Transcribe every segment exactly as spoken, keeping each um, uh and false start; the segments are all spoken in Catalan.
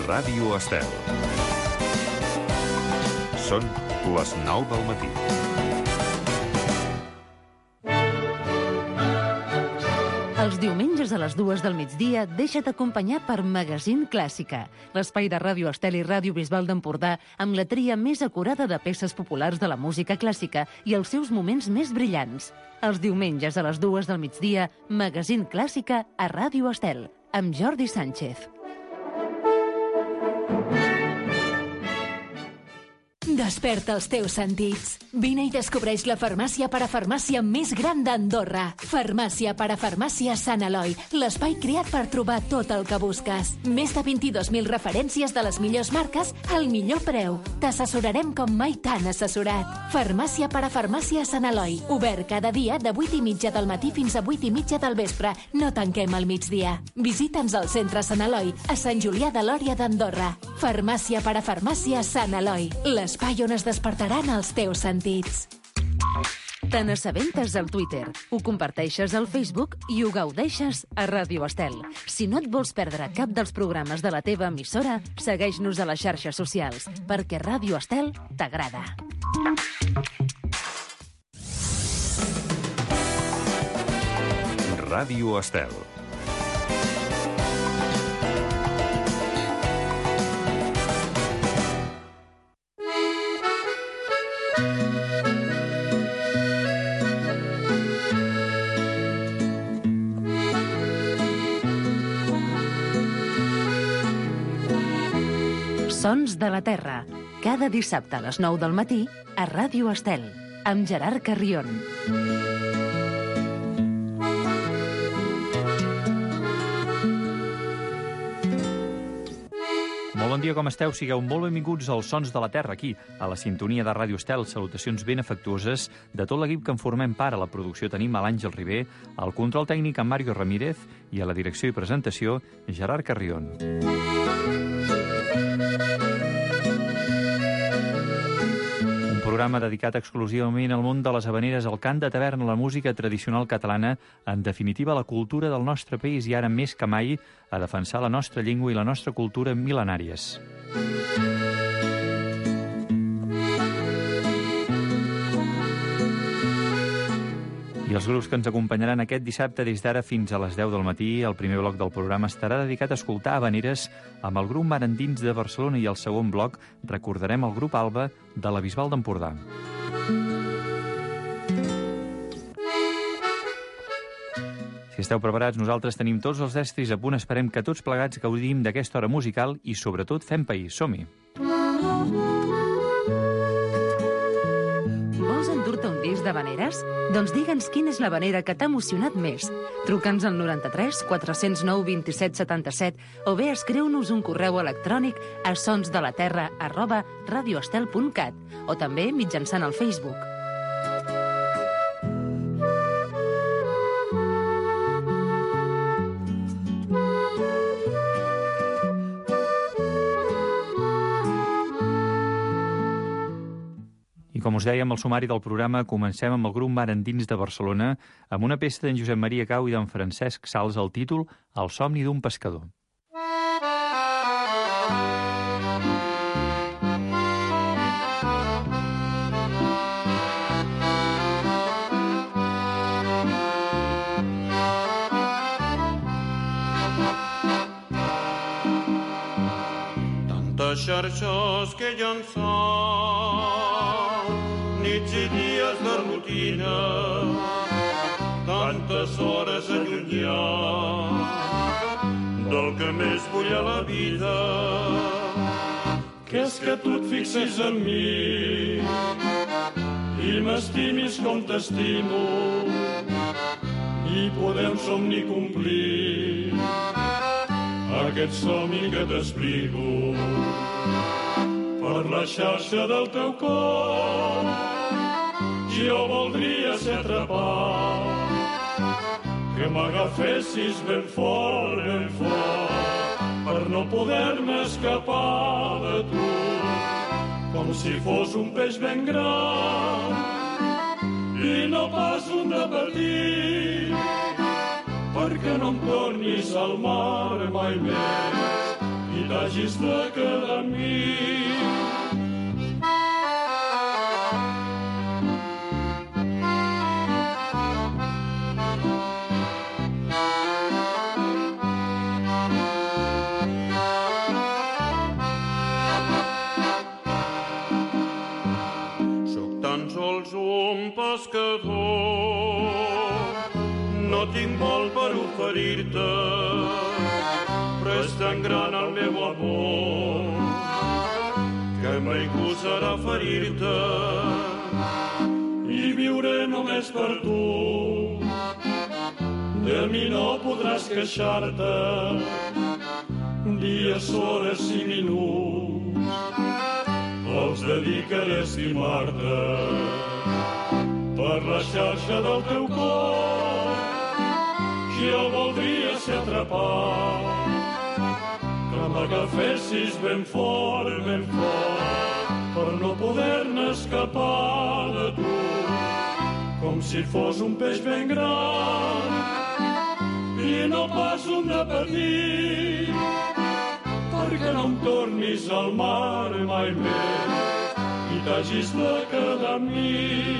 Ràdio Estel. Són les nou del matí. Els diumenges a les dues del migdia deixa't acompanyar per Magazine Clàssica, l'espai de Ràdio Estel i Ràdio Bisbal d'Empordà amb la tria més acurada de peces populars de la música clàssica i els seus moments més brillants. Els diumenges a les dues del migdia, Magazine Clàssica a Ràdio Estel, amb Jordi Sánchez. Desperta els teus sentits. Vine i descobreix la farmàcia parafarmàcia més gran d'Andorra. Farmàcia parafarmàcia Sant Eloi, l'espai creat per trobar tot el que busques. Més de vint-i-dos mil referències de les millors marques al millor preu. T'assessorarem com mai t'han assessorat. Farmàcia parafarmàcia Sant Eloi, obert cada dia de vuit i mitja del matí fins a vuit i mitja del vespre. No tanquem al migdia. Visita'ns al centre Sant Eloi, a Sant Julià de Lòria d'Andorra. Farmàcia parafarmàcia Sant Eloi, l'espai on es despertaran els teus sentits. Te n'assabentes al Twitter, ho comparteixes al Facebook i ho gaudeixes a Ràdio Estel. Si no et vols perdre cap dels programes de la teva emissora, segueix-nos a les xarxes socials, perquè Ràdio Estel t'agrada. Ràdio Estel. Sons de la Terra, cada dissabte a les nou del matí a Ràdio Estel, amb Gerard Carrion. Molt bon dia, com esteu? Sigueu molt benvinguts als Sons de la Terra, aquí, a la sintonia de Ràdio Estel. Salutacions ben afectuoses de tot l'equip que en formem part. A la producció tenim a l'Àngel Ribé, al control tècnic en Mario Ramírez i a la direcció i presentació Gerard Carrion. Un programa dedicat exclusivament al món de les havaneres, al cant de taverna, la música tradicional catalana, en definitiva la cultura del nostre país i ara més que mai a defensar la nostra llengua i la nostra cultura mil·lenàries. I els grups que ens acompanyaran aquest dissabte des d'ara fins a les deu del matí, el primer bloc del programa estarà dedicat a escoltar havaneres amb el grup Mar Endins de Barcelona i el segon bloc recordarem el grup Alba de la Bisbal d'Empordà. Si esteu preparats, nosaltres tenim tots els estris a punt. Esperem que tots plegats gaudim d'aquesta hora musical i sobretot fem país. Som-hi! Vols endur-te un disc d'havaneres? Doncs digue'ns quina és l'havanera que t'ha emocionat més. Truca'ns al noranta-tres quatre zero nou dos set set set o bé escriu-nos un correu electrònic a sonsdelaterra arroba radioestel punt cat o també mitjançant el Facebook. I com us dèiem, al sumari del programa comencem amb el grup Mar Endins de Barcelona amb una peça d'en Josep Maria Cau i d'en Francesc Sals, el títol El somni d'un pescador. Tantes xarxes que llançar, nits i dies de rutina, tantes hores allunyar del que més vull a la vida, que és que tu et fixis en mi i m'estimis com t'estimo i podem somni complir aquest somni que t'explico. Per la xarxa del teu cor jo voldria ser atrapat, que m'agafessis ben fort, ben fort, per no poder-me escapar de tu, com si fos un peix ben gran i no pas un de petit, perquè no em tornis al mar mai més i t'hagis de quedar amb mi. No tinc molt per oferir-te, però és tan gran el meu amor que mai gosarà ferir-te i viuré només per tu. De mi no podràs queixar-te, dies, hores i minuts els dedicaré a estimar-te. Per la xarxa del teu cor, jo voldria ser atrapat, que m'agafessis ben fort, ben fort, per no poder-ne escapar de tu, com si fos un peix ben gran i no pas un de petit, perquè no em tornis al mar mai més i t'hagis de quedar amb mi.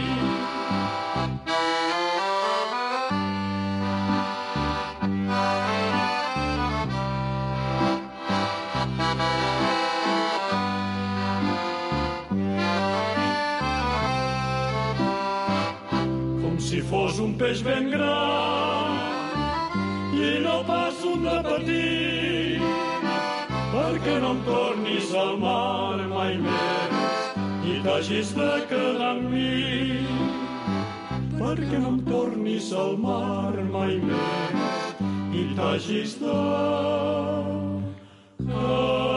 Si fos un peix ben gran i no pas un de petit, perquè no em tornis al mar mai més i t'hagis de quedar amb mi, perquè no em tornis al mar mai més i t'hagis de quedar.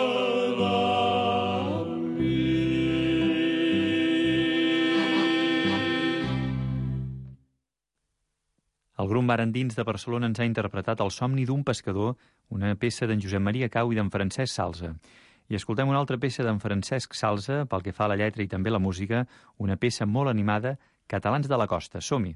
El grup Mar Endins de Barcelona ens ha interpretat El somni d'un pescador, una peça d'en Josep Maria Cau i d'en Francesc Salsa. I escoltem una altra peça d'en Francesc Salsa, pel que fa a la lletra i també la música, una peça molt animada, Catalans de la Costa. Som-hi!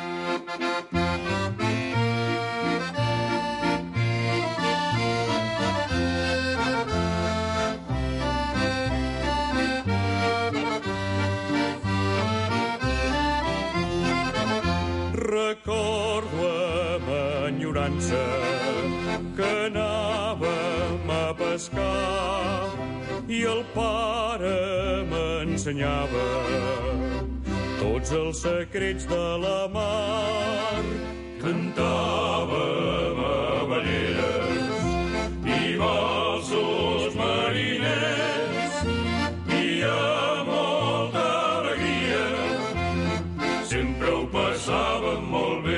Recordo amb enyorança que anàvem a pescar i el pare m'ensenyava tots els secrets de la mar. Cantàvem habaneres i valsos mariners i amb molta alegria sempre ho passàvem molt bé.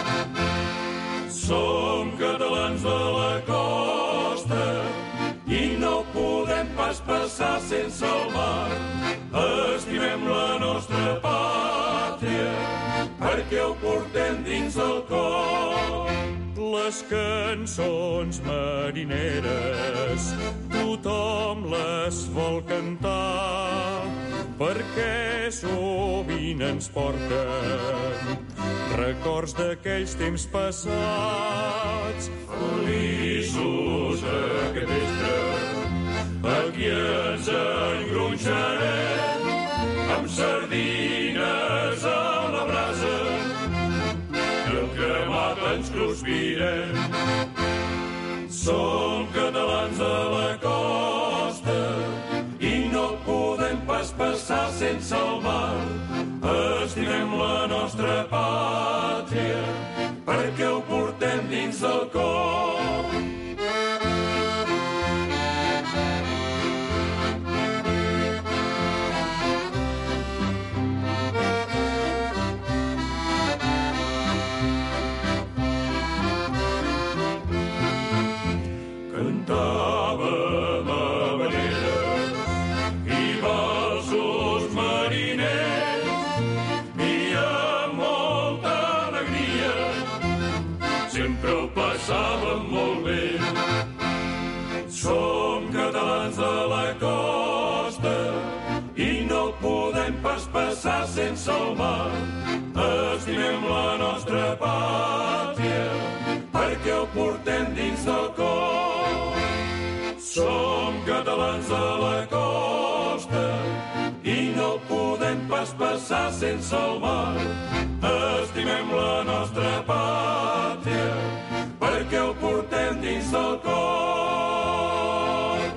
Som catalans de la costa i no podem pas passar sense el mar. Estimem la nostra pàtria perquè ho portem dins el cor. Les cançons marineres tothom les vol cantar perquè sovint ens porten records d'aquells temps passats. Feliços aquest vespre, aquí ens engronxarem amb sardines a la brasa i el cremat ens cruspirem. Som catalans de la costa i no podem pas passar sense el mar. Estimem la nostra pàtria perquè ho portem dins del cor. Cantàvem habaneres i valsos mariners i amb molta alegria sempre ho passàvem molt bé. Som catalans de la costa i no podem pas passar sense el mar. Estimem la nostra pàtria perquè ho portem dins del cor. sense el mar. Estimem la nostra pàtria perquè el portem dins del cor.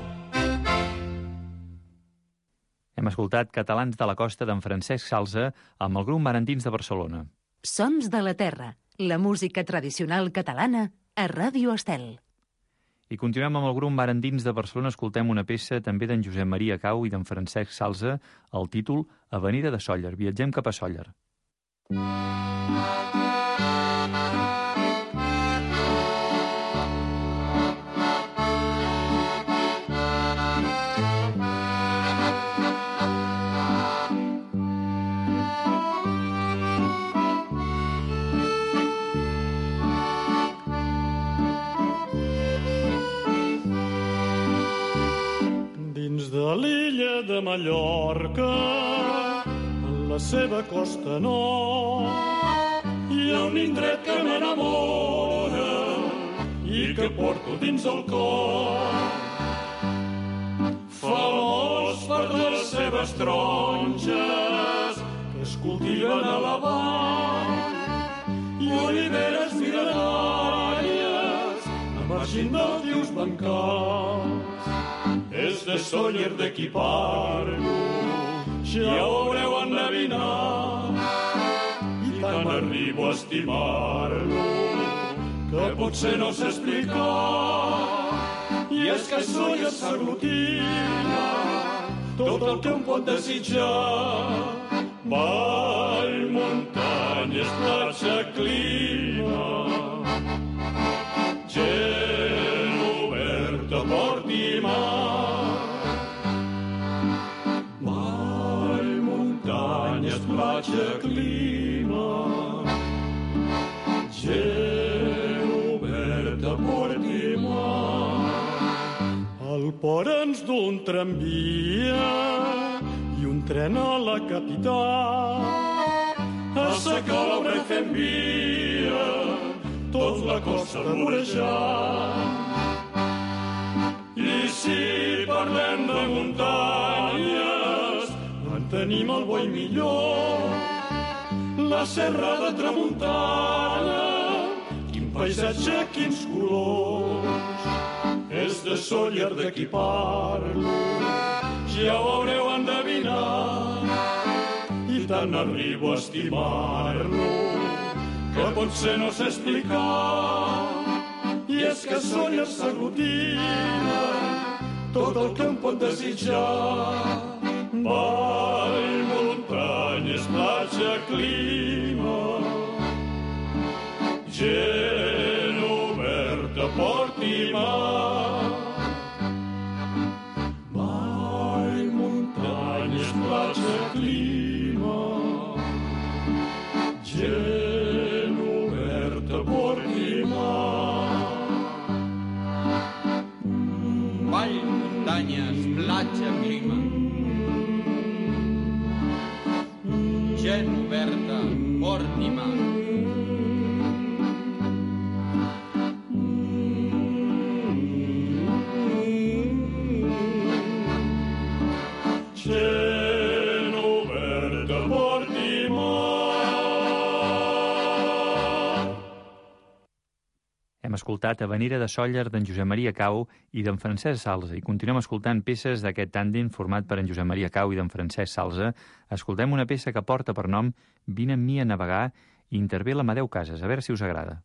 Hem escoltat Catalans de la Costa d'en Francesc Salsa amb el grup Marantins de Barcelona. Sons de la Terra, la música tradicional catalana a Ràdio Estel. I continuem amb el grup Marantins de Barcelona. Escoltem una peça també d'en Josep Maria Cau i d'en Francesc Salsa, el títol Avenida de Sóller. Viatgem cap a Sóller. De l'illa de Mallorca, en la seva costa nord, hi ha un indret que m'enamora i que porto dins el cor. Famós per les seves taronges que es cultiven a la vall i oliveres mil·lenàries emergint dels rius bancals. És de Sóller d'aquí parlo, ja ho haureu endevinat, i tant arribo a estimar-lo que potser no sé explicar. I és que Sóller s'aglutina tot el que un pot desitjar. Vall, muntanyes, platja, clima, gent oberta, port i mar. Platja, clima, gent oberta, port i mar. Al port ens du un tramvia i un tren a la capital. A sa calabra fem via, tots la costa vorejant. I si parlem de muntanyes, tenim el bo i millor, la serra de Tramuntana, quin paisatge, quins colors. És de Sóller d'aquí parlo, ja ho haureu endevinat, i tant arribo a estimar-lo que potser no sé explicar. I és que Sóller s'aglutina tot el que em pot desitjar. Vall, muntanyes, platja, clima, gent oberta, port i mar. Vall, muntanyes, platja, clima, gent oberta, port i mar. Vall, muntanyes, platja, clima, gent oberta, port i mar. Gent oberta, port i mar. Hem escoltat Avenida de Sóller d'en Josep Maria Cau i d'en Francesc Salsa i continuem escoltant peces d'aquest tàndem format per en Josep Maria Cau i d'en Francesc Salsa. Escoltem una peça que porta per nom Vine amb mi a navegar i intervé l'Amadeu Casas. A veure si us agrada.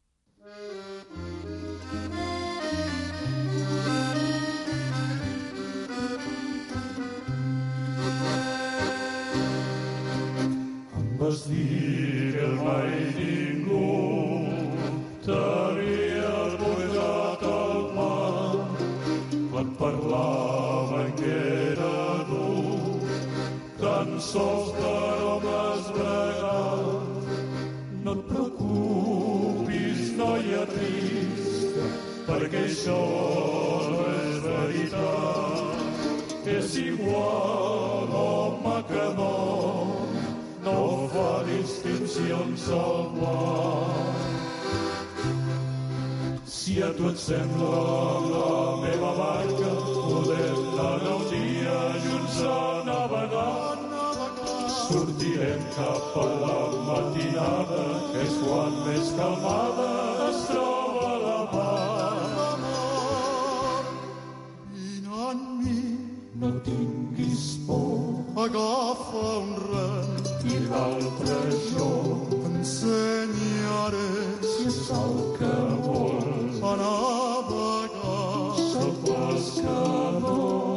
Em vas dir que mai ningú t'havia posat al mar, quan parlaven que era dur, tan sols d'aromes bregals. No et preocupis, noia trista, perquè això no és veritat. És igual home que dona, no fa distincions al mar. Si a tu et sembla la meva barca, podem anar un dia junts a navegar. sortirem cap a la matinada, que és quan més calmada es troba la mar. Vine en mi, No tinguis por, agafa un rem, i l'altre jo, t'ensenyaré si és el que vols, a navegar. soc pescador.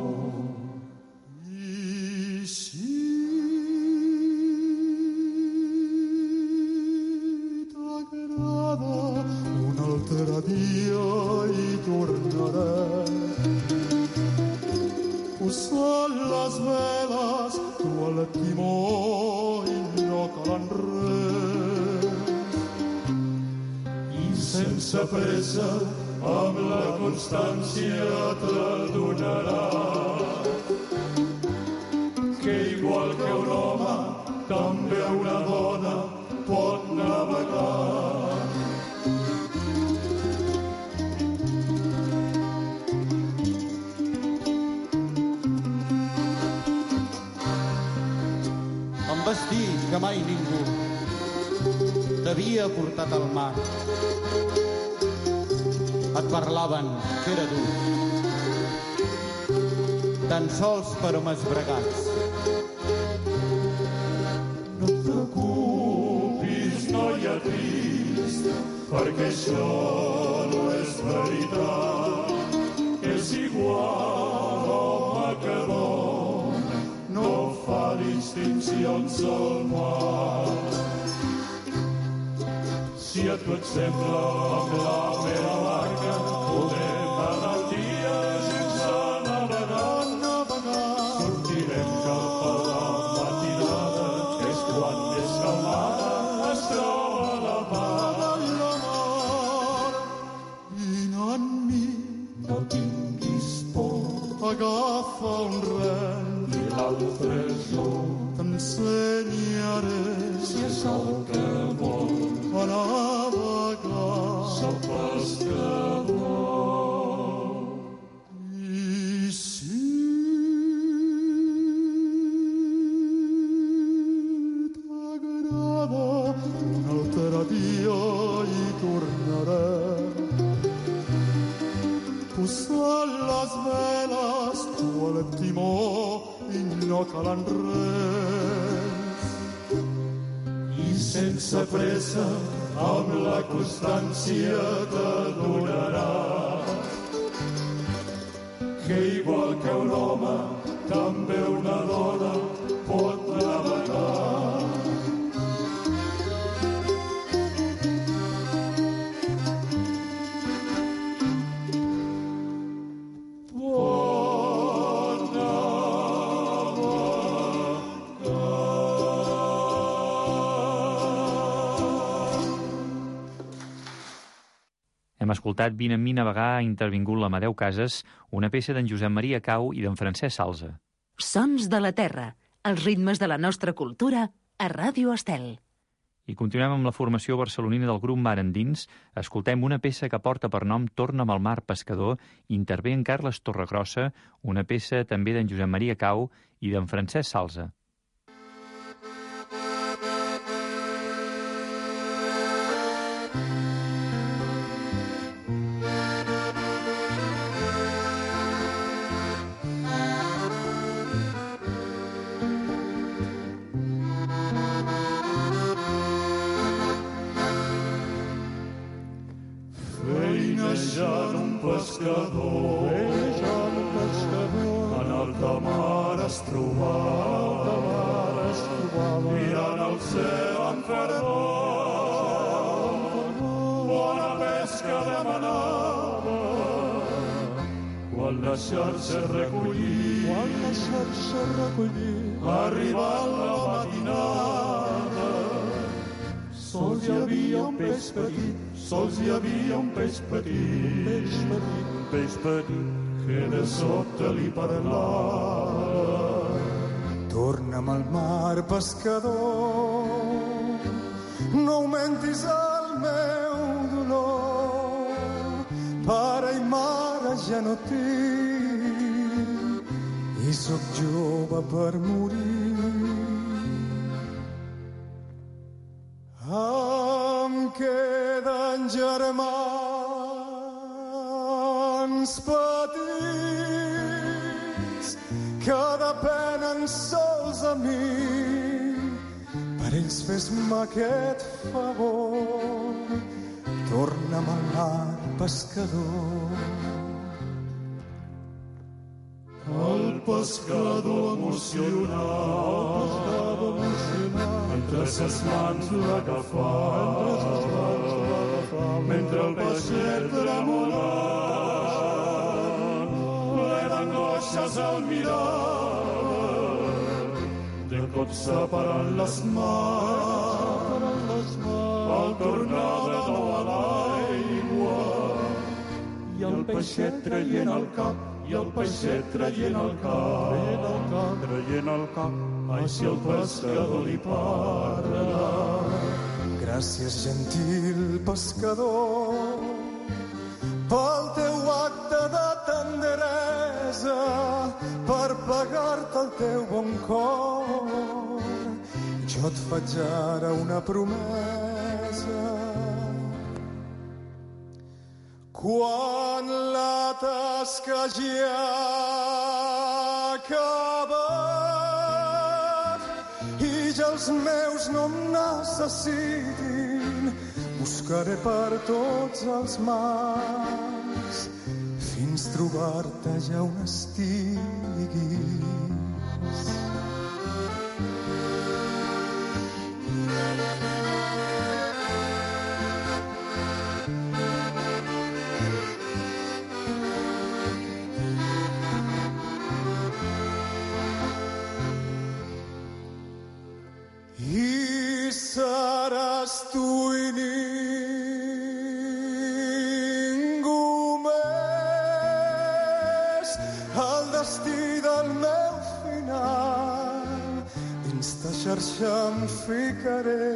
I si t'agrada, un altre dia hi tornarem. Posant les veles, tu al timó i no calen res. I sense pressa, amb la constància t'adonarà que igual que un home, també una dona pot navegar. Em vas dir que mai ningú t'havia portat al mar. Et parlaven que era dur, tan sols per homes bregats. No et preocupis, noia trist, perquè això no és veritat. És igual home que dona, no fa distincions al mar. Si a tu et sembla, amb la meva barca podem anar el dia sense navegar. Sortirem cap a la matinada, que és quan més calmada es troba la mar. Vine en mi, No tinguis por, agafa un rem, i l'altre jo, t'ensenyaré si és el que vols, a navegar. soc pescador. I si t'agrada, un altre dia hi tornarem. Posant les veles, tu al timó i no calen res. I sense pressa, amb la constància t'adonarà que igual que un home, també una dona pot navegar. Hem escoltat Vine amb mi navegar, ha intervingut l'Amadeu Casas, una peça d'en Josep Maria Cau i d'en Francesc Salsa. Sons de la Terra, els ritmes de la nostra cultura a Ràdio Estel. I continuem amb la formació barcelonina del grup Mar Endins. Escoltem una peça que porta per nom Torna'm al mar, pescador. Intervé en Carles Torregrossa, una peça també d'en Josep Maria Cau i d'en Francesc Salsa. Feinejant un pescador, feinejant un pescador, en alta mar es trobava, mirant el cel en fervor, bona pesca demanava, quan la xarxa recollí, quan la xarxa recollí, arribant la matinada, sols hi havia un peix petit, sols hi havia un peix petit, peix petit, peix petit, que de sobte li parlava. Torna'm al mar, pescador, no augmentis el meu dolor, pare i mare ja no tinc, i sóc jove per morir. germans petits que depenen sols de mi. Per ells fes-me aquest favor, torna'm al mar pescador. El pescador emocionat, entre ses mans l'agafà, mentre el peixet tremolant, ple d'angoixes el mirava, de cop separant les mans, al tornar de nou a l'aigua, i el peixet traient el cap, i el peixet traient el cap, traient el cap, així el pescador li parla. Gràcies, gentil pescador, pel teu acte de tendresa, per pagar-te el teu bon cor. Jo et faig ara una promesa. Quan la tasca ja acabat i ja els meus no em necessitin, buscaré per tots els mars fins trobar-te ja on estiguis. I seràs tu i ningú més el destí del meu final. Dins ta xarxa em ficaré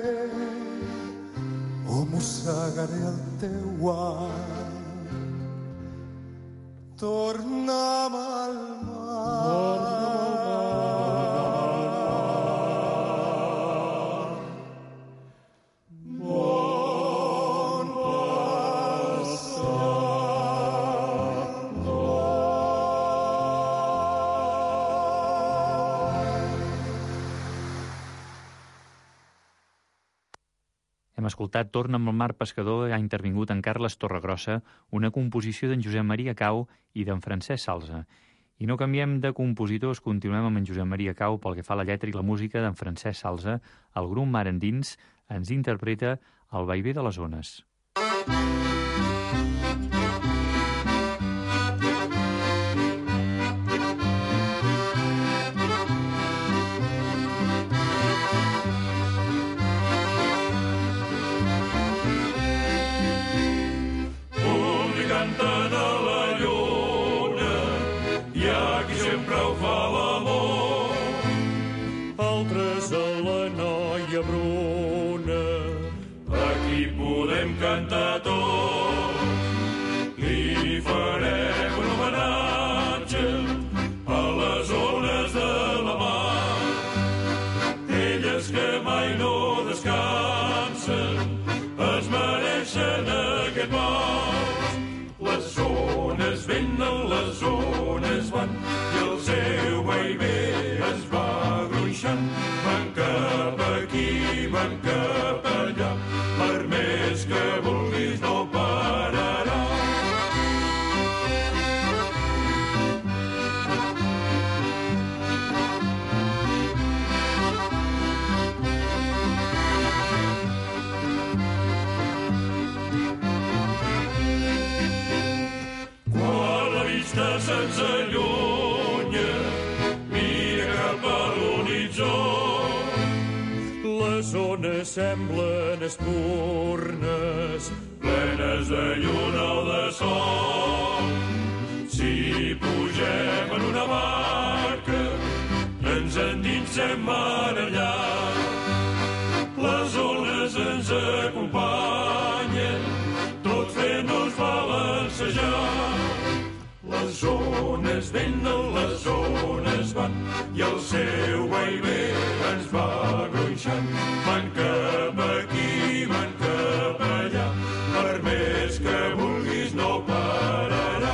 o mossegaré el teu art. Torna'm al mar. Hem escoltat Torna'm al mar pescador, ha intervingut en Carles Torregrossa, una composició d'en Josep Maria Cau i d'en Francesc Salsa. I no canviem de compositors, continuem amb en Josep Maria Cau pel que fa a la lletra i la música d'en Francesc Salsa. El grup Mar Endins ens interpreta El vaivé de les ones. Cantar tots, li farem un homenatge a les ones de la mar. Elles que mai no descansen, es mereixen aquest pas. Les ones venen, les ones van, i el seu vaivé es va gronxant. Van cap aquí, van cap allà, per més que vulguis no pararà. Quan la vista se'ns allunya, mira cap a l'horitzó. Les ones semblen espurnes, plenes de lluna o de sol. Si pugem en una barca, ens endinsem mar allà. Les ones ens acompanyen, tot fent-nos balancejar. Les ones venen, les ones van, i el seu vaivé ens va gronxant. Van cap aquí, van cap allà, per més més que vulguis no pararà.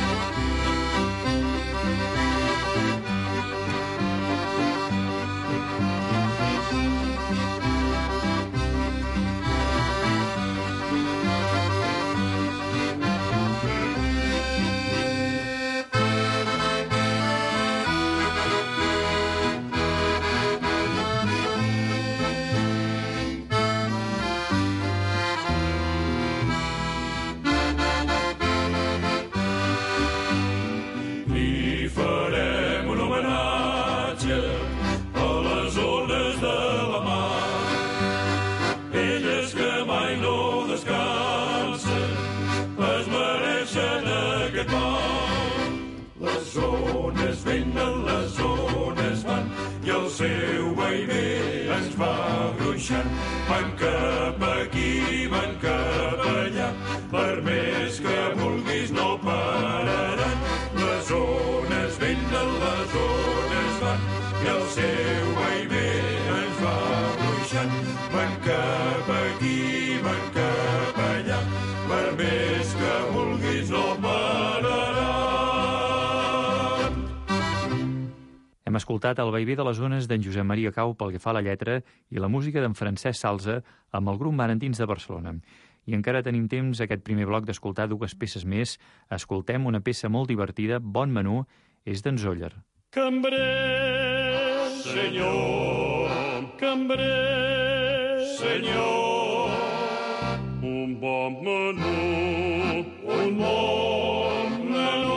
Van cap aquí, van cap allà, per més que vulguis no pararan. Les ones venen, les ones van, i el seu vaivé ens va ruixant. Van cap aquí, van cap allà, per més que vulguis no pararan. Hem escoltat el vaivé de les ones d'en Josep Maria Cau pel que fa a la lletra i la música d'en Francesc Salsa amb el grup Marantins de Barcelona. I encara tenim temps, aquest primer bloc, d'escoltar dues peces més. Escoltem una peça molt divertida, Bon Menú, és d'en Zóller. Cambrer, senyor, cambrer, senyor, un bon menú, un bon menú.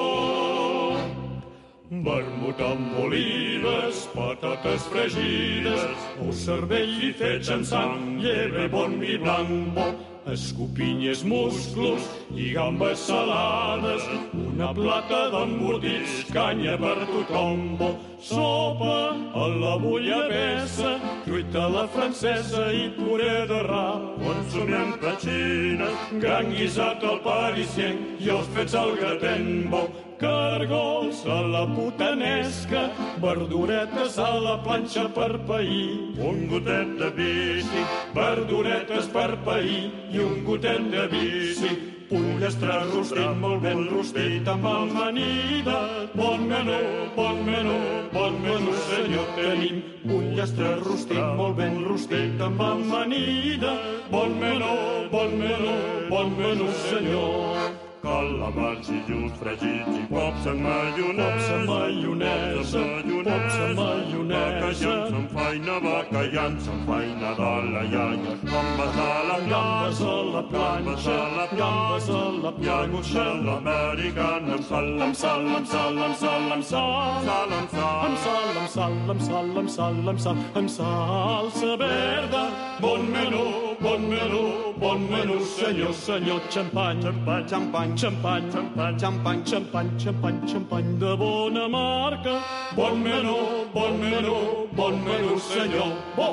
Vermut amb olives, patates fregides, o cervell i fets en sang, llebre bon vi blanc bo, escopinyes, musclos i gambes salades, una plata d'embotits, canya per tothom bo, sopa a la bullabessa, truita a la francesa i puré de rap, consum amb petxines, gran guisat al parisienc i els fets al gratent bo, cargols a la putanesca, verduretes a la planxa per pair, un gotet de bici, verduretes per pair i un gotet de bici, pollastre rostit, molt ben rostit amb amanida. Bon menú, bon menú, bon menú, senyor, tenim pollastre rostit, molt ben rostit amb amanida. Bon menú, bon menú, bon menú, senyor. Calamars i lluç fregits i pops amb maionesa, pops amb maionesa, pops amb maionesa. Bacallans amb feina, bacallans amb feina de la iaia, gambes a la gambes a la planxa, gambes a la planxa, l'americana amb sal, amb sal, amb sal, amb sal, amb sal, sal, amb sal, amb sal, amb sal, amb sal, amb sal, amb sal, amb salsa verda. Bon menú, bon menú, bon menú, senyor, senyor, xampany, xampany, xampany, xampany, xampany, xampany, xampany, xampany, xampany de bona marca. Bon menú, bon menú, bon menú, senyor, bo.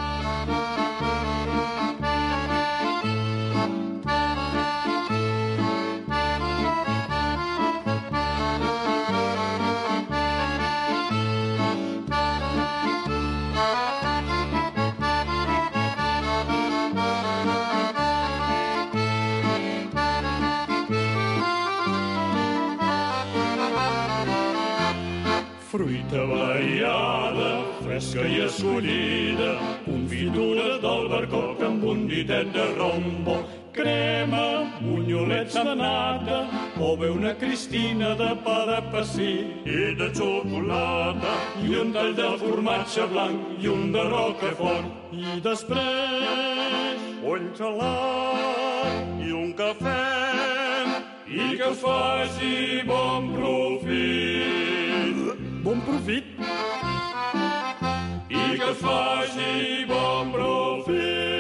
Fruita variada, fresca i escollida, confitura del barcoc amb un ditet de rombo, crema, bunyolets de nata, o bé una cristina de pa de passi i de xocolata, i un tall de formatge blanc i un de roquefort. I després un gelat i un cafè, i que faci bon profit. Bon profit. I que faci bon profit.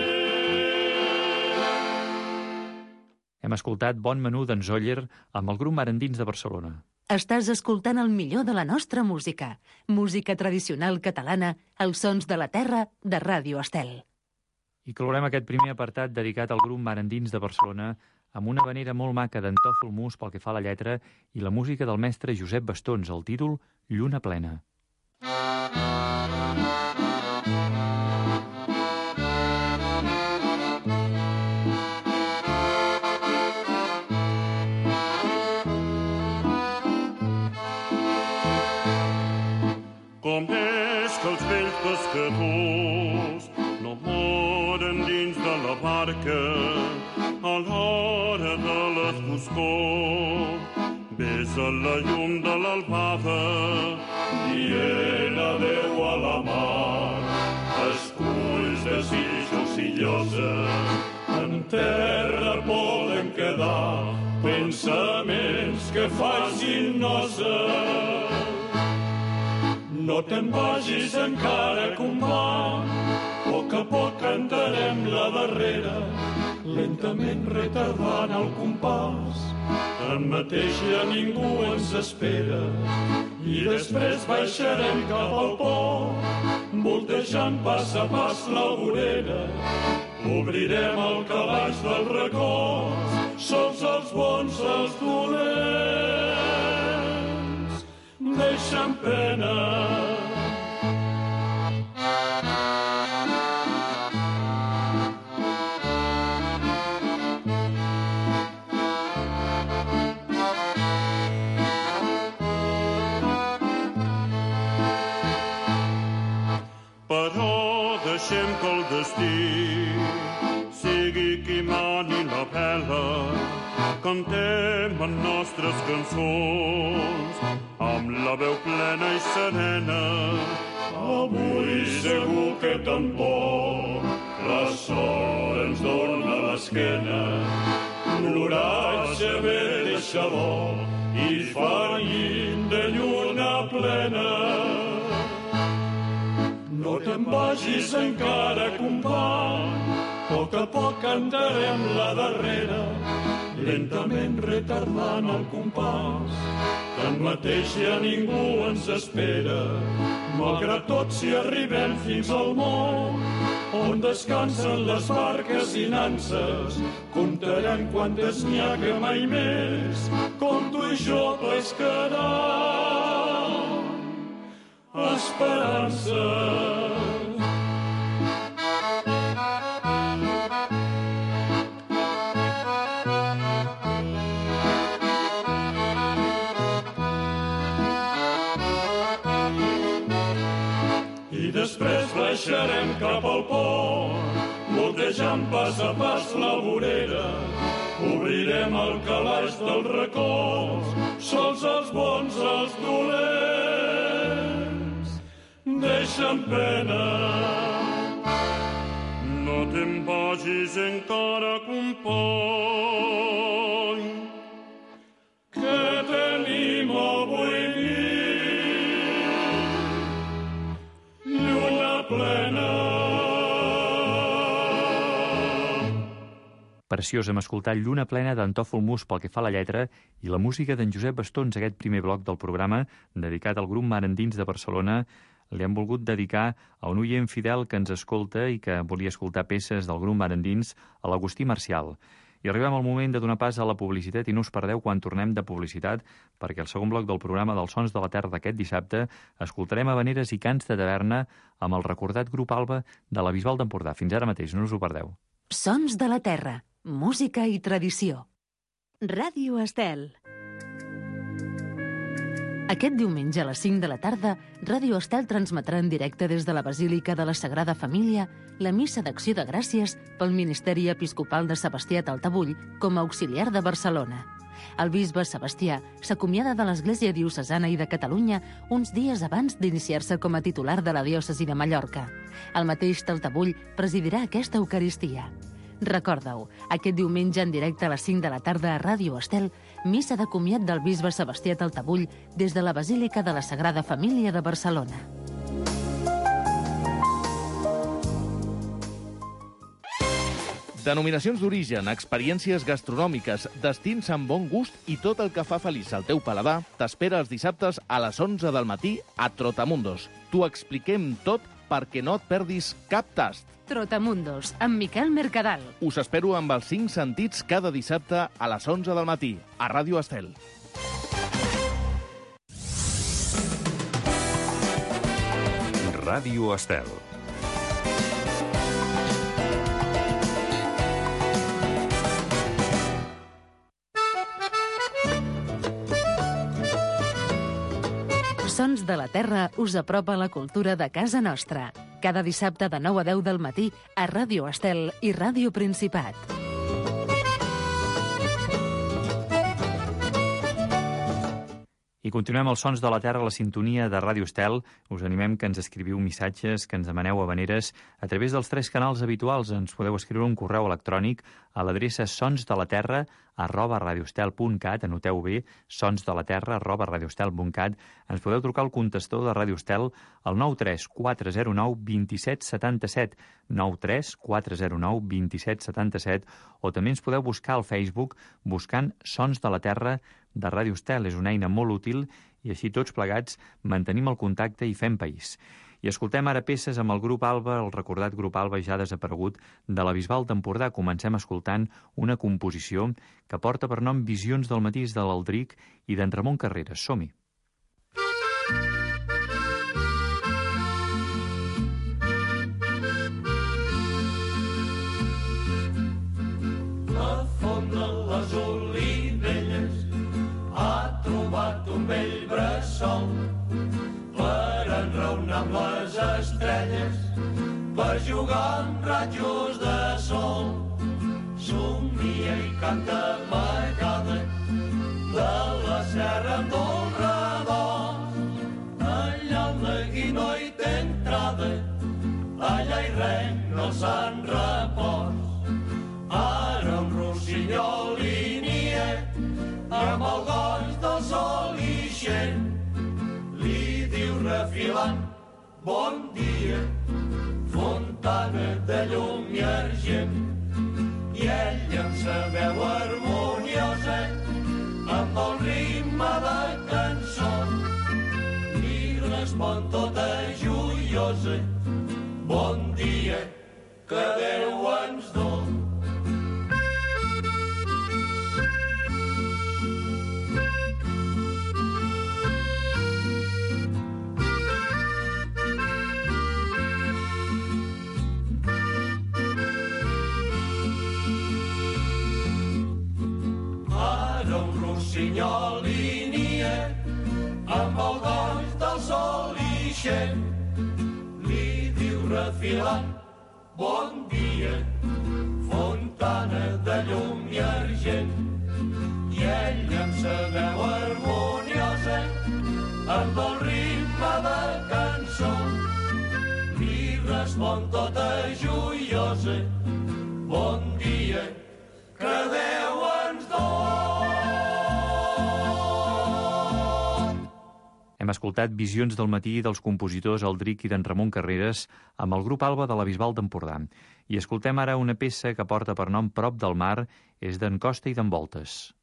Hem escoltat Bon menú d'en Zóller amb el grup Marantins de Barcelona. Estàs escoltant el millor de la nostra música. Música tradicional catalana, els sons de la terra de Ràdio Estel. I clorem aquest primer apartat dedicat al grup Marantins de Barcelona amb una vanera molt maca d'en Tòfol Mus pel que fa a la lletra i la música del mestre Josep Bastons, el títol Lluna plena. pescadors no moren dins de la barca a l'hora de les foscor. Ves a la llum de l'albada dient adeu a la mar. Esculls, desitjos i lloses en terra poden quedar, pensaments que facin noces. No te'n vagis encara, company, a poc a poc cantarem la darrera, lentament retardant el compàs. Tanmateix ja ningú ens espera i després baixarem cap al port, voltejant pas a pas la vorera. Obrirem el calaix dels records, sols els bons, els dolents deixen pena. Però deixem que el destí sigui qui mani la vela. Cantem en nostres cançons amb la veu plena i serena. Avui segur que tampoc la sort ens dona l'esquena. L'oratge ve deixador i faïn de lluna plena. No te'n vagis encara, company, a poc a poc cantarem la darrera, lentament retardant el compàs. Tanmateix ja ningú ens espera, malgrat tot si arribem fins al món, on descansen les barques i nanses, comptarem quantes n'hi ha que mai més, com tu i jo pescaran esperances. I després baixarem cap al port, voltejant pas a pas la vorera. Obrirem el calaix dels records, sols els bons, els dolents deixen pena. No te'n vagis encara, company, que tenim avui nit lluna plena. Preciós, hem escoltat Lluna plena d'Antòfol Mus pel que fa a la lletra i la música d'en Josep Bastons. Aquest primer bloc del programa, dedicat al grup Mar Endins de Barcelona, li hem volgut dedicar a un oient fidel que ens escolta i que volia escoltar peces del grup Mar Endins, a l'Agustí Marcial. I arribem al moment de donar pas a la publicitat i no us perdeu quan tornem de publicitat, perquè el segon bloc del programa dels Sons de la Terra d'aquest dissabte escoltarem havaneres i cants de taverna amb el recordat grup Alba de la Bisbal d'Empordà. Fins ara mateix, no us ho perdeu. Sons de la Terra, música i tradició. Ràdio Estel. Aquest diumenge a les cinc de la tarda, Ràdio Estel transmetrà en directe des de la Basílica de la Sagrada Família la missa d'acció de gràcies pel Ministeri Episcopal de Sebastià Taltabull com a auxiliar de Barcelona. El bisbe Sebastià s'acomiada de l'Església Diocesana i de Catalunya uns dies abans d'iniciar-se com a titular de la diòcesi de Mallorca. El mateix Taltabull presidirà aquesta Eucaristia. Recorda-ho, aquest diumenge en directe a les cinc de la tarda a Ràdio Estel, missa de comiat del bisbe Sebastià Taltabull des de la Basílica de la Sagrada Família de Barcelona. Denominacions d'origen, experiències gastronòmiques, destins amb bon gust i tot el que fa feliç al teu paladar t'espera els dissabtes a les onze del matí a Trotamundos. T'ho expliquem tot perquè no et perdis cap tast. Trotamundos, amb Miquel Mercadal. Us espero amb els cinc sentits cada dissabte a les onze del matí, a Ràdio Estel. Ràdio Estel. Sons de la Terra us apropa la cultura de casa nostra. Cada dissabte de nou a deu del matí a Ràdio Estel i Ràdio Principat. I continuem els Sons de la Terra a la sintonia de Ràdio Estel. Us animem que ens escriviu missatges, que ens demaneu havaneres a través dels tres canals habituals. Ens podeu escriure un correu electrònic a l'adreça sonsdelaterra arroba radioestel punt cat. Anoteu bé, sonsdelaterra arroba radioestel punt cat. Ens podeu trucar al contestador de Ràdio Estel al nou tres quatre zero nou dos set set set, nou tres quatre zero nou dos set set set, o també ens podeu buscar al Facebook buscant Sons de la Terra de Ràdio Estel. És una eina molt útil i així tots plegats mantenim el contacte i fem país. I escoltem ara peces amb el grup Alba, el recordat grup Alba ja desaparegut de la Bisbal d'Empordà. Comencem escoltant una composició que porta per nom Visions del matís de l'Aldric i d'en Ramon Carreras. Som-hi! La font de les olivelles ha trobat un vell bressol per enraonar amb les estrelles, per jugar amb ratjos de sol. Somia i canta amagada de la serra amb dolç redós. Allà el neguí no hi té entrada, allà hi regna el sant repòs. Ara un rossinyol hi nia, amb el goig del sol ixent, li diu refilant, bon dia, fontana de llum i argent. I ell amb sa veu harmoniosa, amb el ritme de cançó, li respon tota joiosa, bon dia, que Déu ens dona. Rossinyol i nia, amb el goig del sol ixent, li diu refilant, bon dia, fontana de llum i argent. I ell amb sa veu harmoniosa, amb el ritme de cançó, li respon tota joiosa, bon dia, que Déu ens dona. Hem escoltat Visions del matí dels compositors Aldric i d'en Ramon Carreras amb el grup Alba de la Bisbal d'Empordà. I escoltem ara una peça que porta per nom Prop del mar, és d'en Costa i d'en Voltes.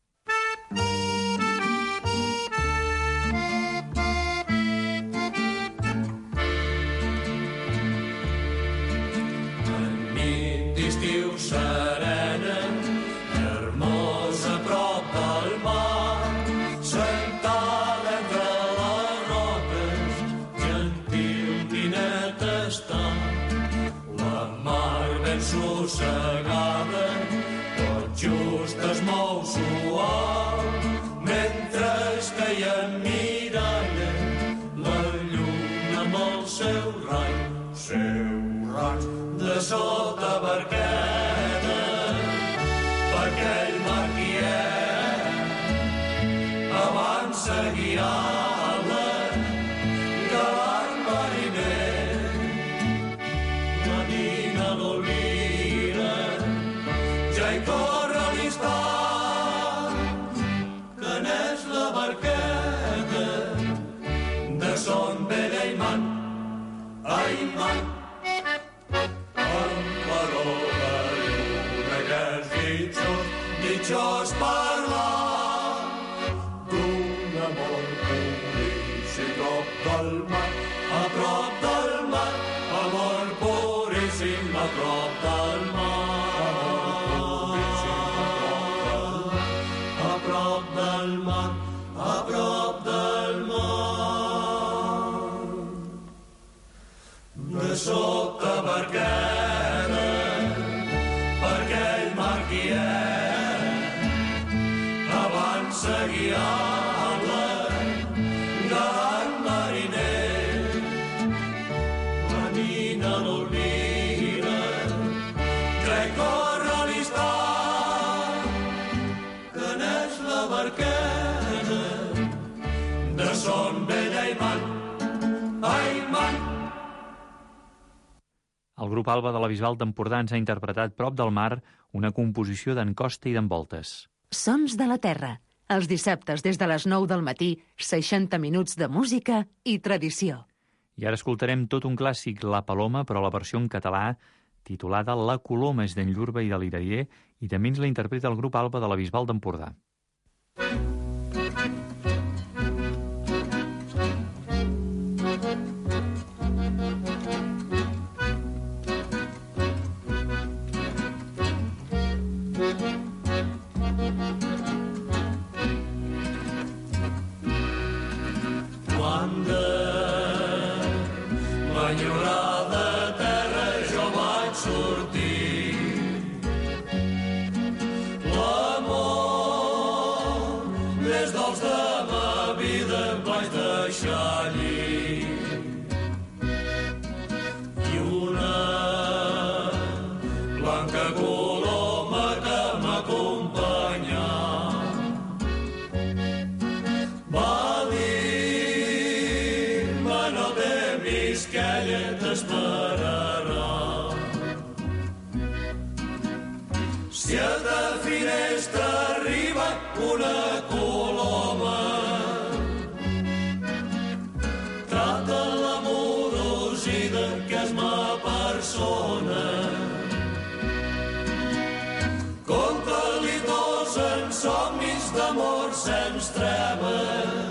Nit d'estiu serena, hermosa prop del mar, sentada entre les roques, gentil ninet està. La mar ben sossegada, tot just es mou suau, mentre que hi emmiralla la lluna amb el seu rai, seu rai de sota barqueta, per aquell mar quiet, avança guiant-la, galant mariner, la nina l'olvida, ja hi corre l'instant, que n'és la barqueta de son vella i man, ai man. Ditxós parlar d'un amor puríssim prop del mar, a prop del mar, amor puríssim a prop del mar, a prop del mar, a prop del mar, de sota barqueta, per aquell mar quiet, avança guiant-la, galant barquena de son vell Aiman, Aiman. El grup Alba de la Bisbal d'Empordà ens ha interpretat Prop del mar, una composició d'en Costa i d'en Voltes. Sons de la terra. Els dissabtes des de les nou del matí, seixanta minuts de música i tradició. I ara escoltarem tot un clàssic, La Paloma, però la versió en català, titulada La Coloma, és d'en Llurba i de l'Iradier, i també ens la interpreta el grup Alba de la Bisbal d'Empordà. Quan de l'enyorada terra jo vaig sortir, l'amor més dolç de ma vida em vaig deixar allí, i una blanca coloma que m'acompanya va dir-me no temis que ella t'esperarà. Si a ta finestra arriba una coloma, trata-la amorosida que és ma persona. Conta-li tots en somnis d'amor sense treva,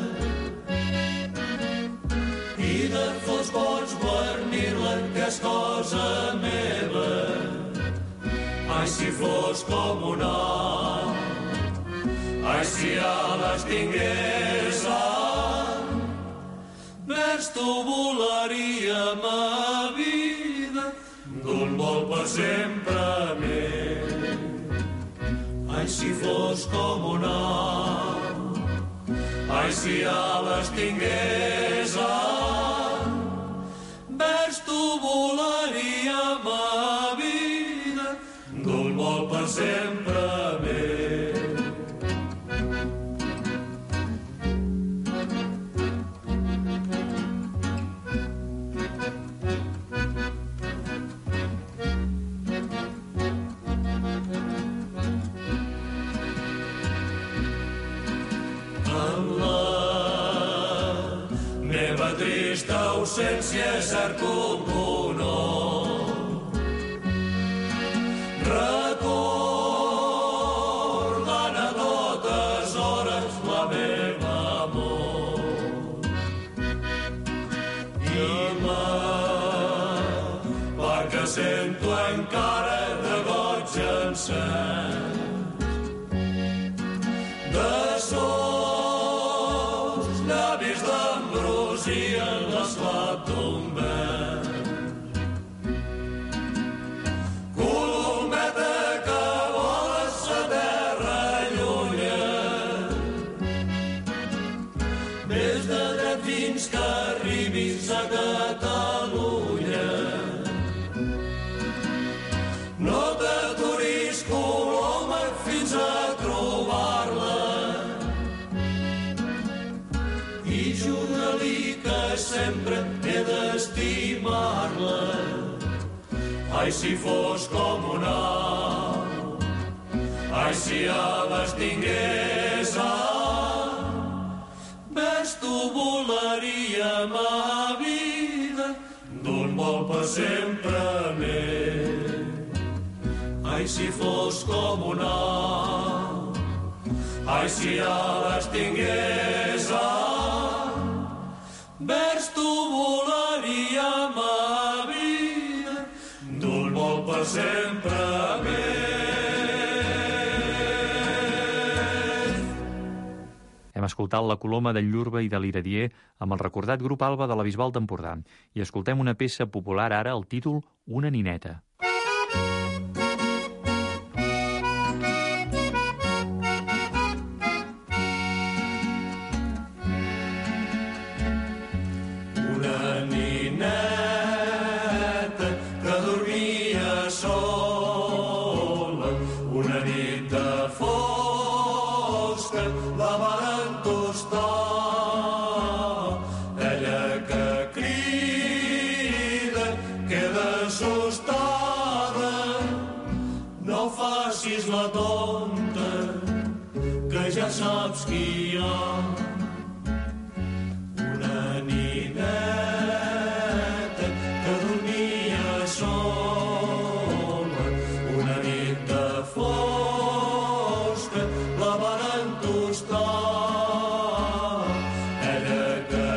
i de fos pots guarnir-la que és cosa meva. Ai, si fos com una, ai, si ja les tingués, vers tu volaria ma vida d'un vol per sempre més. Ai, si fos com una, ai, si ja les tingués, vers tu volaria ma vida d'un vol per sempre més. Trista ausència cerco un honor, recordant a totes hores la meva amor, i la part que sento encara de goig encès, de sols llavis d'ambrosia en l'esclat d'un vent. Colombeta que voles a terra llunya, des de dret fins que arribis a Catalunya. No t'aturis, coloma, fins a trobar-la, i jura-li que sempre he d'estimar-la. Ai, si fos com una, ai, si ja les tingués, vers tu volaria ma vida d'un vol per sempre més. Ai, si fos com una, ai, si ja les tingués, vers tu volaria ma vida d'un vol per sempre més. Hem escoltat La Coloma d'en Llurba i de l'Iradier amb el recordat grup Alba de la Bisbal d'Empordà. I escoltem una peça popular ara, el títol Una nineta. Sola, una nit de fosc fosca la varen tostar. Ella que crida queda assustada. No facis la tonta, que ja saps qui hi ha. Una nineta que dormia sola, una nit de fosca la varen tostar. Ella que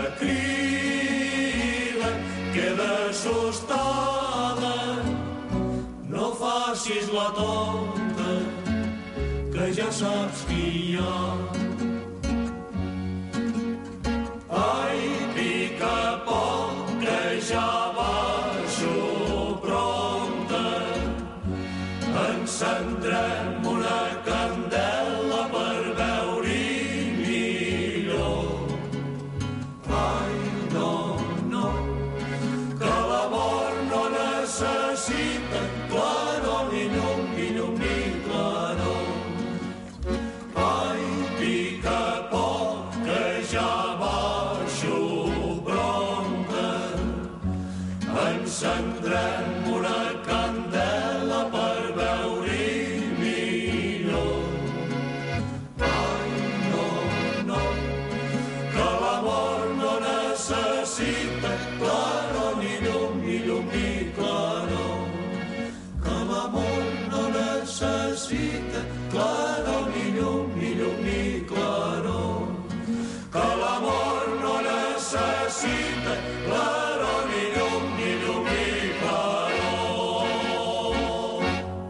crida queda assustada. No facis la tonta, que ja saps qui hi ha. Ai, pica poc, que ja baixo prompte. Encendrem una candela per veure-hi millor. Ai, no, no, que l'amor no necessita claror ni llum, ni llum ni claror. Ai, pica poc, que ja baixo prompte. Encendrem una candela per veure-hi millor. Ai, no, no, que l'amor no necessita claror ni llum, ni llum ni claror. Que l'amor no necessita claror ni llum, ni llum ni claror. Que l'amor no necessita claror ni llum, ni llum ni claror.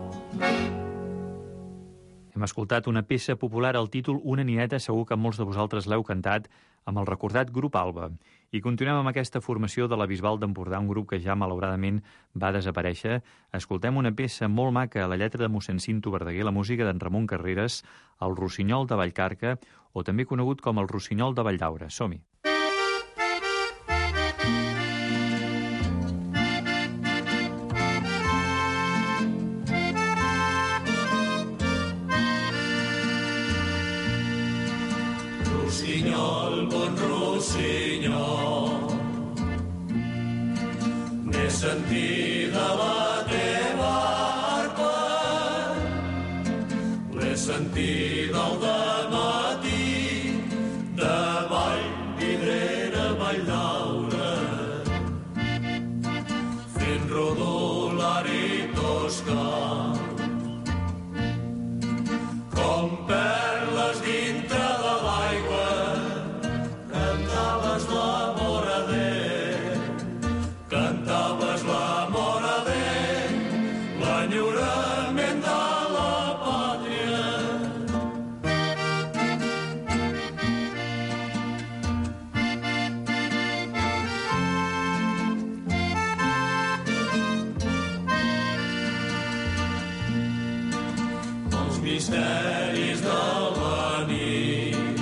Hem escoltat una peça popular al títol Una nineta, segur que molts de vosaltres l'heu cantat, amb el recordat grup Alba. I continuem amb aquesta formació de la Bisbal d'Empordà, un grup que ja malauradament va desaparèixer. Escoltem una peça molt maca, la lletra de mossèn Cinto Verdaguer, la música d'en Ramon Carreras, el Rossinyol de Vallcarca, o també conegut com el Rossinyol de Valldaura. Som-hi! Rossinyol, bon rossinyol, n'he sentida la teva arpa, l'he sentida al dematí, de Vallvidrera a Valldaura, fent rodolari toscà, com perles dintre de l'aigua, cantaves l'amor a Déu, cantaves l'amor a Déu, l'enyorament de la pàtria. Els misteris de la nit,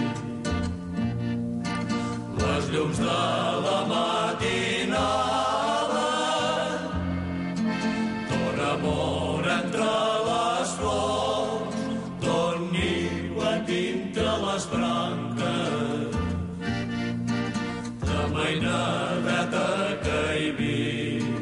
les llums de la matinada, ton amor entre les flors, ton niuet dintre les branques, de mainadeta que hi viu,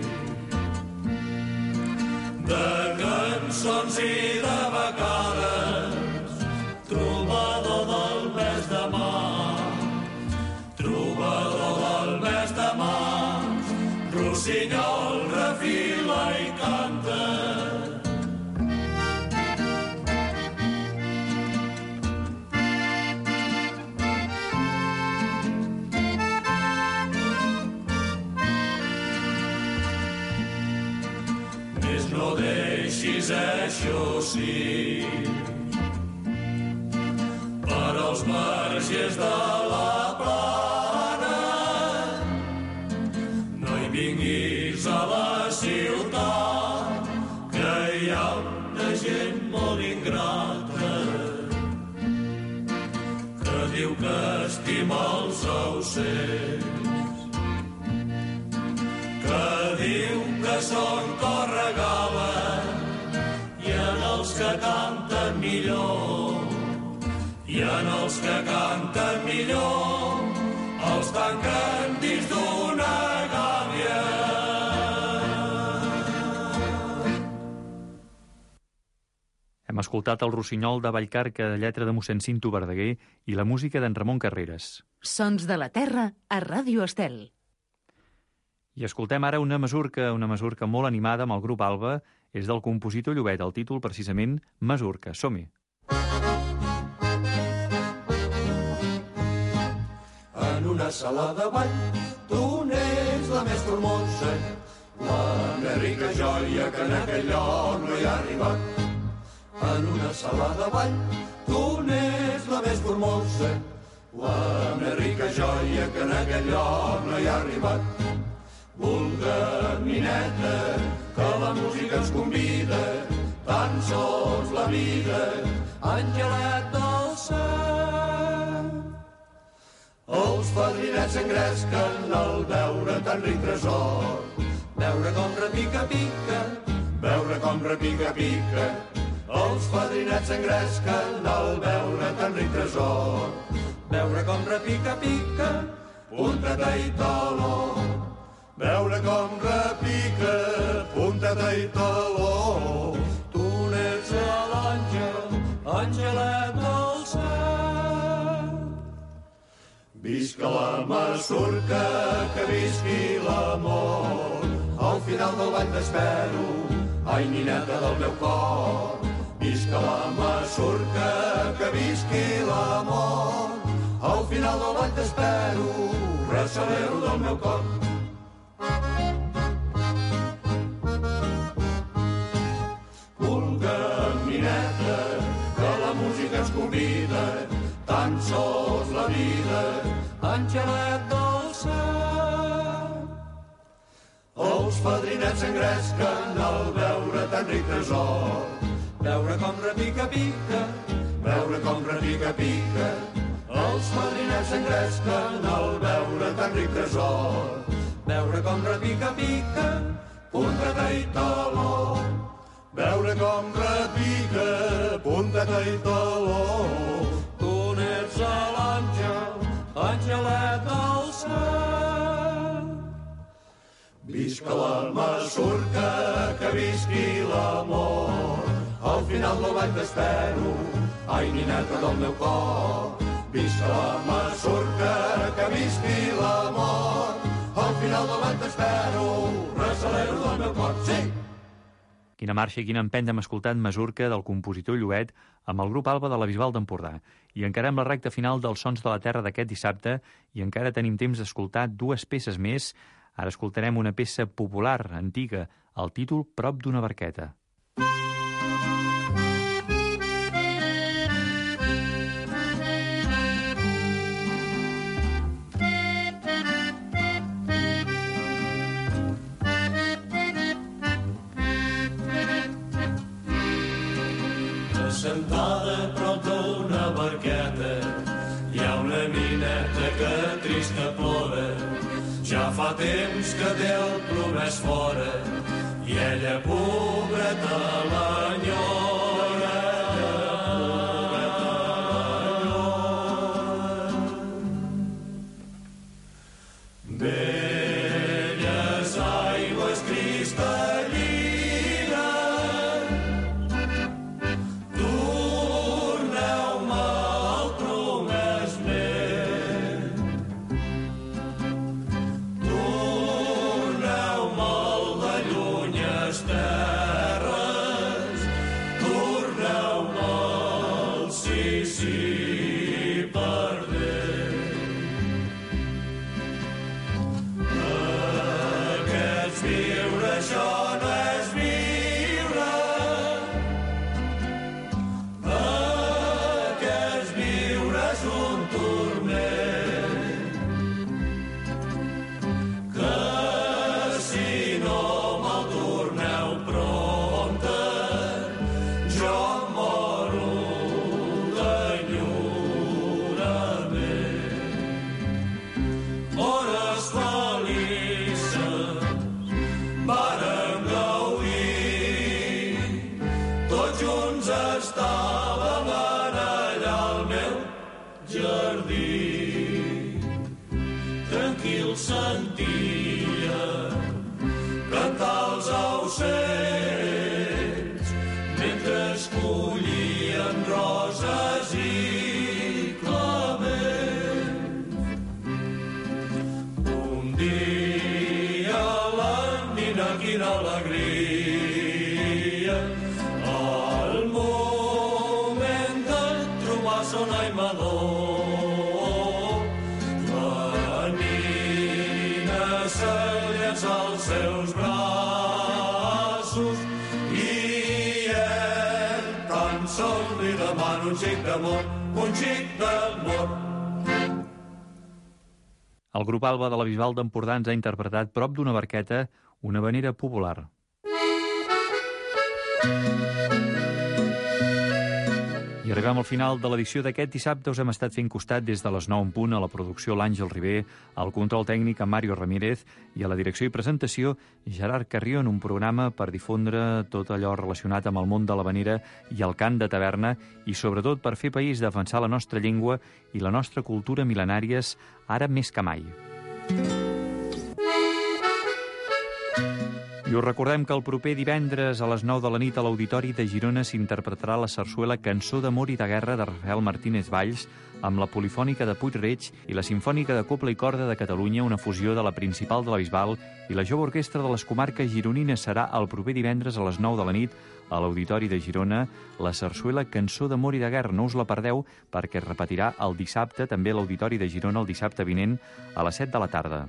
de cançons i de vegades, trobador del mes de març, trobador del mes de març, rossinyol refila i canta. Més no deixis això sí, per als marges de la plana, no hi vinguis a la ciutat, que hi ha una gent molt ingrata, que diu que estima els ocells, que diu que són corregales i en els que canten millor i en els que canten millor els tanquen dins d'una gàbia. Hem escoltat el Rossinyol de Vallcarca de lletra de mossèn Cinto Verdaguer i la música d'en Ramon Carreras. Sons de la Terra a Ràdio Estel. I escoltem ara una masurca, una masurca molt animada amb el grup Alba. És del compositor Llobet, el títol precisament Masurca. Som-hi. En una sala de ball tu n'ets la més formosa, la més rica joia que en aquell lloc no hi ha arribat. En una sala de ball tu n'ets la més formosa, la més rica joia que en aquell lloc no hi ha arribat. Vulga, mineta, que la música ens convida, tan sols la vida, angelet del cel. Els fadrinets s'engresquen al veure tan ric tresor, veure com repica-pica, veure com repica-pica. Els fadrinets s'engresquen al veure tan ric tresor, veure com repica-pica, puntata i taló. Veure com repica, puntata i taló. Tu n'ets l'àngel, àngelet del cel. Visca la masurca, que visqui l'amor. Al final del ball t'espero, ai, nineta del meu cor. Visca la masurca, que visqui l'amor. Al final del ball t'espero, recelero del meu cor. Vulga, mineta, que la música ens convida, tan sols la vida, angelet del cel. Els fadrinets s'engresquen al veure tan ric tresor, veure com repica-pica, veure com repica-pica. Els fadrinets s'engresquen al veure tan ric tresor, veure com repica-pica, puntata i taló. Veure com repica, puntata i taló. Tu n'ets l'àngel, àngelet del cel. Visca la masurca, que visqui l'amor. Al final del ball t'espero, ai, nineta del meu cor. Visca la masurca, que visqui l'amor. Al final del ball t'espero, recelero del meu cor. Sí! Quina marxa i quina empenta hem escoltat Masurca del compositor Llobet amb el grup Alba de la Bisbal d'Empordà. I encarem la recta final dels Sons de la Terra d'aquest dissabte i encara tenim temps d'escoltar dues peces més. Ara escoltarem una peça popular, antiga, el títol Prop d'una barqueta. Sentada prop d'una barqueta hi ha una nineta que trista plora. Ja fa temps que té el promès fora i ella, pobreta, l'enyora. Belles aigües cristal·lines, terres, tu jardí. Tranquil sentia cantar els aucells mentre escollien roses i clavells. Un dia la nina, quina alegria, al moment de trobar son aimador, la nina se llença als seus braços i ell tan sols li demana un xic d'amor, un xic d'amor. El grup Alba de la Bisbal d'Empordà ens ha interpretat Prop d'una barqueta, una havanera popular. I arribem al final de l'edició d'aquest dissabte. Us hem estat fent costat des de les nou en punt a la producció l'Àngel Ribé, al control tècnic en Mario Ramírez i a la direcció i presentació Gerard Carrió, en un programa per difondre tot allò relacionat amb el món de l'havanera i el cant de taverna i sobretot per fer país, defensar la nostra llengua i la nostra cultura mil·lenàries ara més que mai. I us recordem que el proper divendres a les nou de la nit a l'Auditori de Girona s'interpretarà la sarsuela Cançó d'amor i de guerra de Rafael Martínez Valls amb la Polifònica de Puig-reig i la Simfònica de Cobla i Corda de Catalunya, una fusió de la Principal de la Bisbal i la Jove Orquestra de les Comarques Gironines. Serà el proper divendres a les nou de la nit a l'Auditori de Girona la sarsuela Cançó d'amor i de guerra. No us la perdeu perquè es repetirà el dissabte, també a l'Auditori de Girona el dissabte vinent a les set de la tarda.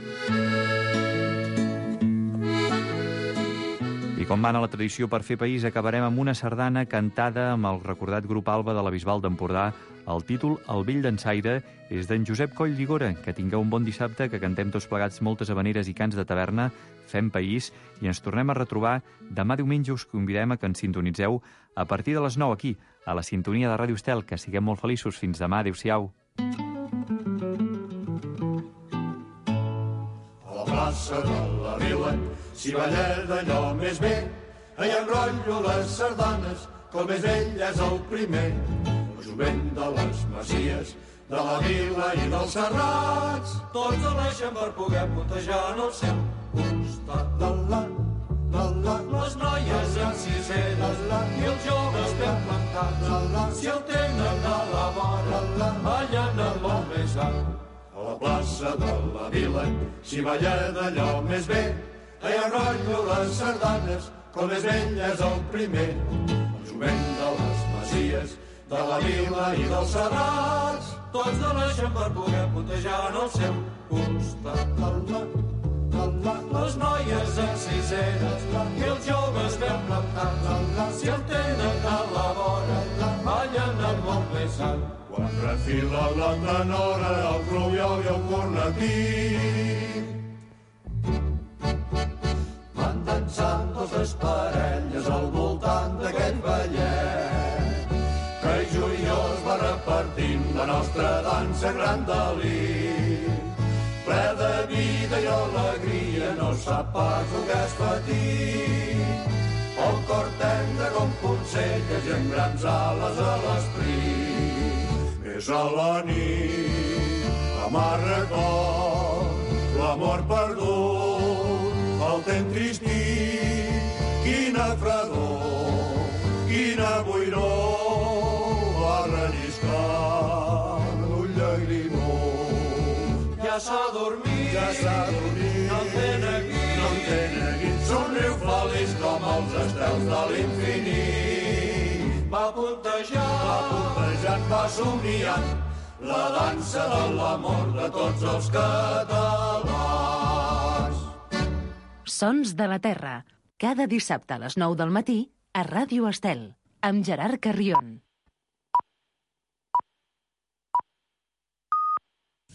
I com va anar la tradició per fer país, acabarem amb una sardana cantada amb el recordat grup Alba de la Bisbal d'Empordà. El títol, El vell d'Ensaire, és d'en Josep Coll Lligora. Que tingueu un bon dissabte, que cantem tots plegats moltes habaneres i cants de taverna, fem país, i ens tornem a retrobar demà diumenge. Us convidem a que ens sintonitzeu a partir de les nou aquí, a la sintonia de Ràdio Estel. Que siguem molt feliços. Fins demà. Adéu-siau. A la plaça de la Vila, si balla d'allò més bé, hi enrotllo les sardanes, que el més vell és el primer. El jovent de les masies, de la Vila i dels Serrats, tots aleixen per poder putejar en el seu costat. La, la, la, la. Les noies en ciseres i els joves ben plantats, si el tenen a la vora, ballen el molt més alt. A la plaça de la Vila, si balla d'allò més bé, hi enrotllo les sardanes, que el més vell és el primer. El jovent de les masies, de la Vila i dels Serrats, tots aleixen per poder putejar en el seu costat. Les noies en ciseres i els joves ben plantats, si el tenen a la vora, ballen el molt més alt. Quan refila la tenora, el fluvial i el cornetí, van dansant totes parelles al voltant d'aquest ballet, que joiós va repartint la nostra dansa gran delit. Ple de vida i alegria, no sap pas el que és patir. El cor tendre com poncelles i amb grans ales a l'esprit. És a la nit, amarra cor, l'amor perdut, el temps tristit, quina fredor, quina buidor, va relliscant un llagrimó. Ja s'ha dormit, ja s'ha dormit, no en té neguit, no en té neguit, somriu feliç com els estels de l'infinit. Va puntejant, va puntejant, va somniant, la dansa de l'amor de tots els catalans. Sons de la Terra, cada dissabte a les nou del matí a Ràdio Estel, amb Gerard Carrión.